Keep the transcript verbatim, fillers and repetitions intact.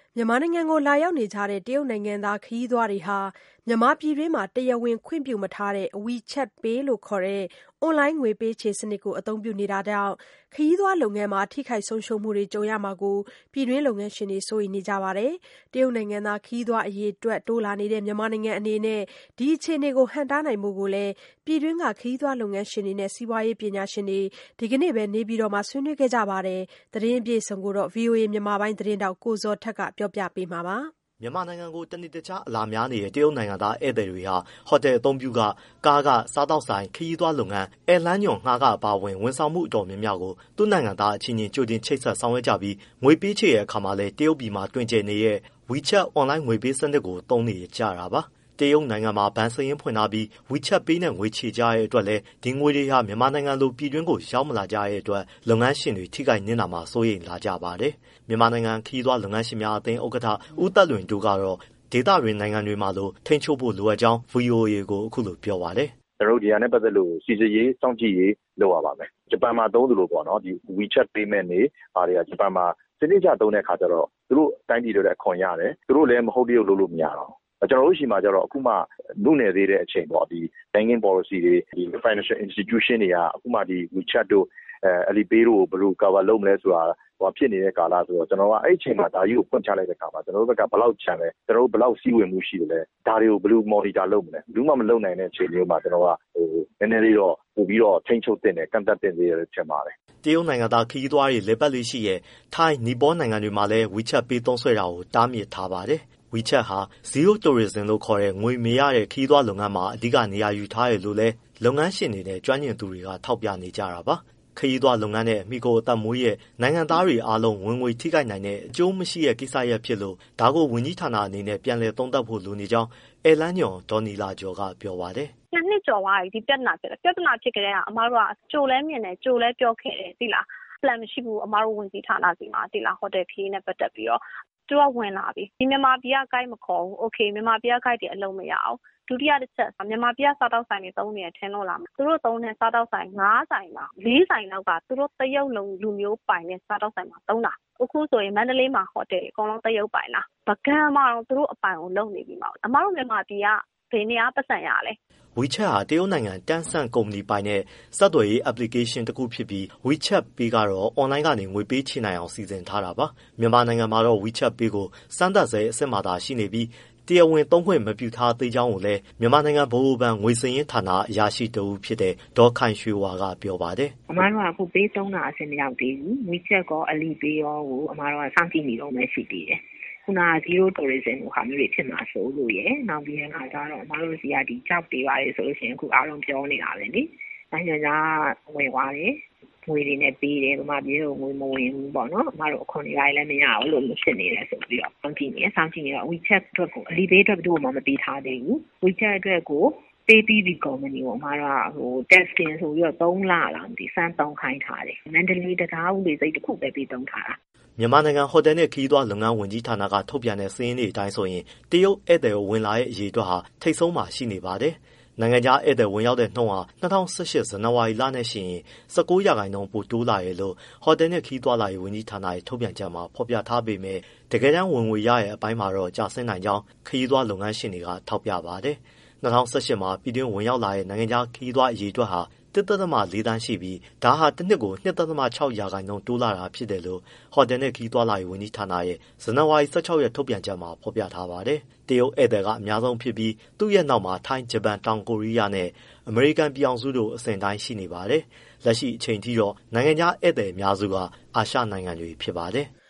မြန်မာနိုင်ငံကိုလာရောက်နေကြတဲ့တရုတ်နိုင်ငံသားခရီးသွားတွေဟာမြန်မာပြည်တွင်းမှာတရားဝင်ခွင့်ပြုမထားတဲ့ WeChat Pay လို့ခေါ်တဲ့အွန်လိုင်းငွေပေးချေစနစ်ကိုအသုံးပြုနေတာကြောင့်ခရီးသွားလုပ်ငန်းမှာထိခိုက်ဆုံးရှုံးမှုတွေကြုံရမှာကိုပြည်တွင်းလုပ်ငန်းရှင်တွေစိုးရိမ်နေကြပါတယ်။တရုတ်နိုင်ငံသားခရီးသွားအရေအတွက်တိုးလာနေတဲ့မြန်မာနိုင်ငံအနေနဲ့ဒီအခြေအနေကိုဟန့်တားနိုင်ဖို့ကိုလည်းပြည်တွင်းကခရီးသွားလုပ်ငန်းရှင်တွေနဲ့စီးပွားရေးပညာရှင်တွေဒီကနေ့ပဲနေပြည်တော်မှာဆွေးနွေးခဲ့ကြပါတယ်။သတင်းအပြည့်အစုံကိုတော့ ဗွီအိုအေ မြန်မာပိုင်းသတင်းတောက်ကိုဇော်ထက်ကပြောပြပေးမှာပါ။မြန်မာနိုင်ငံကိုတနေ့တခြားအလာများနေတဲ့တရုတ်နိုင်ငံသားဧည့်သည်တွေဟာဟိုတယ်အသုံးပြုကကားကစားတောက်ဆိုင်ခရီးသွားလုပ်ငန်းအဲလမ်းညွန်ငှားကအပါအဝင်ဝန်ဆောင်မှုအတော်များများကိုသူ့နိုင်ငံသားအချင်းချင်းကြိုတင်ချိတ်ဆက်ဆောင်ရွက်ကြပြီးငွေပေးချေတဲ့အခါမှာလည်းတရုတ်ပြည်မှာတွင်ကျယ်နေတဲ့ WeChat အွန်လိုင်းငွေပေးစနစ်ကိုသုံးနေကြတာပါ။တရုတ်နိုင်ငံမှာဘဏ်စာရင်းဖွင့်ထားပြီး WeChat Pay နဲ့ငွေချေကြတဲ့အတွက်လည်းဒီငွေတွေဟာမြန်မာနိုင်ငံလိုပြည်တွင်းကိုရောက်မလာကြတဲ့အတွက်လုပ်ငန်းရှင်တွေထိခိုက်နစ်နာမှာစိုးရိမ်လာကြပါတယ်။မြန်မာနိုင်ငံခရီးသွားလုပ်ငန်းရှင်များအသင်းဥက္ကဋ္ဌဦးသက်လွင်တို့ကတော့ဒေသတွင်းနိုင်ငံတွေမှာလိုထိန်းချုပ်ဖို့လိုအပ်ကြောင်း ဗွီအိုအေကိုအခုလိုပြောပါတယ်။ကျွန်တော်တို့ဒီဟာနဲ့ပတ်သက်လို့စီစစ်ရေးစောင့်ကြည့်ရေးလုပ်ရပါမယ်။ဂျပန်မှာသုံးသလိုပေါ့နော်ဒီ WeChat Payment တွေအားတွေကဂျပန်မှာစနစ်ကျသုံးတဲ့အခါကျတော့သူတို့တိုင်းပြည်တွေလည်းအခွန်ရတယ်သူတို့လည်းမဟုတ်တရုတ်လုပ်လို့မရတော့ကျွန်တော်တို့ရှိမှာကျတော့အခုမှလူနေသေးတဲ့အချိန်ပေါ့ဒီ banking policy တွေဒီ financial institution တွေကအခုမှဒီ WeChat တို့အဲ Alipay တို့ဘယ်လို cover လုပ်မလဲဆိုတာဟိုဖြစ်နေတဲ့ကာလဆိုတော့ကျွန်တော်ကအဲ့အချိန်မှာဒါကြီးကိုဖွင့်ချလိုက်တဲ့အခါမှာကျွန်တော်တို့ဘက်ကဘယ်လောက်ချန်လဲကျွန်တော်တို့ဘယ်လောက်စီးဝင်မှုရှိတယ်လဲဒါတွေကိုဘယ်လို monitor လုပ်မလဲဘူးမှမလုပ်နိုင်တဲ့အချိန်မျိုးမှာကျွန်တော်ကဟိုနည်းနည်းလေးတော့ပို့ပြီးတော့ထိန်းချုပ်တင်တယ်ကန့်သတ်တင်သေးတယ်ထင်ပါတယ်တရုတ်နိုင်ငံသားခရီးသွားတွေလေပတ်လေးရှိရဲ့ထိုင်းနီပေါနိုင်ငံတွေမှာလည်း WeChat Pay သုံးစွဲတာကိုတားမြစ်ထားပါတယ်WeChat ဟာ Zero Tourism လို့ခေါ်တဲ့ငွေမရတဲ့ခရီးသွားလုပ်ငန်းမှာအဓိကနေရာယူထားရလို့လဲလုပ်ငန်းရှင်တွေနဲ့ကျွမ်းကျင်သူတွေကထောက်ပြနေကြတာပါခရီးသွားလုပ်ငန်းနဲ့မိကိုအသက်မွေးရဲ့နိုင်ငံသားတွေအားလုံးဝင်ငွေထိခိုက်နိုင်တဲ့အကျိုးမရှိတဲ့ကိစ္စရပ်ဖြစ်လို့ဒါကိုဝန်ကြီးဌာနအနေနဲ့ပြန်လည်သုံးသပ်ဖို့လိုနေကြောင်းအဲလန်းညွန်ဒေါ်နီလာကျော်ကပြောပါတယ်နှစ်နှစ်ကျော်သွားပြီဒီပြဿနာဖြစ်တယ်ပြဿနာဖြစ်ကြတဲ့ကအမားတို့ကကြိုလဲမြင်တယ်ကြိုလဲပြောခဲ့တယ်သိလားplan မရှိဘူးအမားတို့ဝန်ကြီးဌာနစီမှာသိလားဟိုတယ်ခရီးနဲ့ပတ်သက်ပြီးတော့သူကဝင်လာပြီဒီမြန်မာပြည်က guide မခေါ်ဘူး okay မြန်မာပြည်က guide တွေအလုံးမရအောင်ဒုတိယတစ်ချက်မြန်မာပြည်ကစားတောက်ဆိုင်တွေသုံးနေတယ်ထင်လို့လားသူတို့သုံးတဲ့စားတောက်ဆိုင်၅ဆိုင်မှာ၄ဆိုင်လောက်ကသူတို့တရုတ်လုံးလူမျိုးပိုင်တဲ့စားတောက်ဆိုင်မှာသုံးတာအခုဆိုရင်မန္တလေးမှာဟိုတယ်အကုန်လုံးတရုတ်ပိုင်လားပကံမှာတော့သူတို့အပိုင်ကိုလုပ်နေပြီမှာအမတို့မြန်မာပြည်ကဘယ်နေရာပတ်စံရလဲ WeChat ဟာတရုတ်နိုင်ငံတန်ဆန်ကုမ္ပဏီပိုင်တဲ့ဆက်သွယ်ရေး application တစ်ခုဖြစ်ပြီး WeChat Pay ကတော့ online ကနေငွေပေးချေနိုင်အောင်စီစဉ်ထားတာပါမြန်မာနိုင်ငံမှာတော့ WeChat Pay ကိုစမ်းသပ်ဆဲအဆင့်မှာသာရှိနေပြီးတရားဝင်သုံးခွင့်မပြုထားသေးကြောင်းကိုလည်းမြန်မာနိုင်ငံဗဟိုဘဏ်ငွေစရင်းဌာနအရာရှိတဦးဖြစ်တဲ့ဒေါ်ခိုင်ရွှေဝါကပြောပါတယ်အမားတို့ကအခုပေးသုံးတာအဆင့်မရောက်သေးဘူး WeChat ကော Alipay ရောကိုအမားတို့ကစောင့်ကြည့်နေတော့မှရှိသေးတယ်ခုနက Zero Tourism ကိုဟာမျိုးတွေဖြစ်မှာဆိုလို့ရယ်နောက်ပြီးရင်ခါကျတော့အမားတို့စီကဒီကြောက်ပေးပါလေဆိုလို့ရှိရင်အခုအားလုံးပြောနေတာပဲလေနိုင်ငံသားဝင်သွားတယ်ငွေတွေနဲ့ပေးတယ်ဗမာပြည်ကိုငွေမဝင်ဘူးပေါ့နော်အမတို့အခွန်တွေလည်းမရဘူးလို့ဖြစ်နေတယ်ဆိုပြီးတော့စောင့်ကြည့်နေစောင့်ကြည့်နေတော့ WeChat အတွက်ကို Alipay အတွက်တို့မှမပေးထားသေးဘူး WeChat အတွက်ကိုပေးပြီးဒီကုမ္ပဏီကိုအမတို့ကဟို testing ဆိုပြီးတော့သုံးလလာဒီစမ်းသုံးခိုင်းထားတယ်မန္တလေးတရားဥပဒေစိတ်တစ်ခုပဲပြီးသုံးထားတာမြန်မာနိုင်ငံဟိုတယ်နဲ့ခရီးသွားလုပ်ငန်းဝန်ကြီးဌာနကထုတ်ပြန်တဲ့စာရင်းတွေအတိုင်းဆိုရင်တရုတ်ဧည့်သည်ဝင်လာတဲ့အရေအတွက်ဟာထိပ်ဆုံးမှာရှိနေပါတယ်။နိုင်ငံခြားဧည့်သည်ဝင်ရောက်တဲ့နှုန်းဟာ၂၀၁၈ဇန်နဝါရီလနဲ့ရှိရင်၁၉ရာခိုင်နှုန်းပိုတိုးလာတယ်လို့ဟိုတယ်နဲ့ခရီးသွားလာရေးဝန်ကြီးဌာနရဲ့ထုတ်ပြန်ချက်မှာဖော်ပြထားပေမဲ့တကယ်တမ်းဝင်ငွေရတဲ့အပိုင်းမှာတော့ကျဆင်းနိုင်ကြောင်းခရီးသွားလုပ်ငန်းရှင်တွေကထောက်ပြပါတယ်။၂၀၁၈မှာပြည်တွင်းဝင်ရောက်လာတဲ့နိုင်ငံခြားခရီးသွားအရေအတွက်ဟာတစ်သက်သမလေးတန်းရှိပြီးဒါဟာတစ်နှစ်ကိုနှစ်သက်သမ၆ရာခိုင်နှုန်းတိုးလာတာဖြစ်တယ်လို့ဟိုတယ်နဲ့ခရီးသွားလာရေးဝန်ကြီးဌာနရဲ့ဇန်နဝါရီ၁၆ရက်ထုတ်ပြန်ချက်မှာဖော်ပြထားပါတယ်။တရုတ်ဧည့်သည်ကအများဆုံးဖြစ်ပြီးသူ့ရဲ့နောက်မှာထိုင်း၊ဂျပန်၊တောင်ကိုရီးယားနဲ့အမေရိကန်ပြည်အောင်စုတို့အစဉ်တိုင်းရှိနေပါတယ်။လက်ရှိအချိန်ထိတော့နိုင်ငံခြားဧည့်သည်အများစုကအာရှနိုင်ငံတွေဖြစ်ပါတယ်။